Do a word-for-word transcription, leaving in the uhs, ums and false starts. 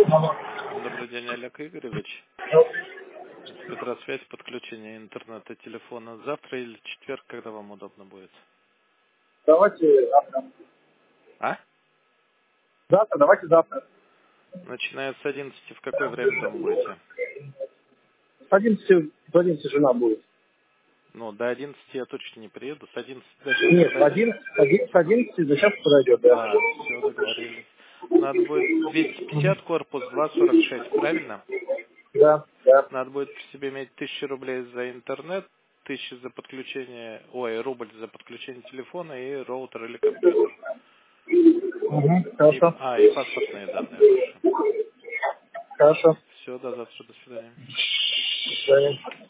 Добрый день, Олег Игоревич. Спектросвязь, подключение интернета, телефона. Завтра или четверг, когда вам удобно будет? Давайте завтра. А? Завтра, давайте завтра. Начиная с одиннадцати, в какое время дома будете? С одиннадцати, до одиннадцати жена будет. Ну, до одиннадцати я точно не приеду. С одиннадцати до часа Нет, с подойдет? одиннадцати, с одиннадцати до часа подойдет, да. А, все, договорились. Надо будет двести пятьдесят, корпус два сорок шесть, правильно? Да, да. Надо будет при себе иметь тысячу рублей за интернет, тысяча за подключение, ой, рубль за подключение телефона и роутер или компьютер. Угу, И, хорошо. а, и паспортные данные ваши. Хорошо. Все, до завтра, до свидания. До свидания.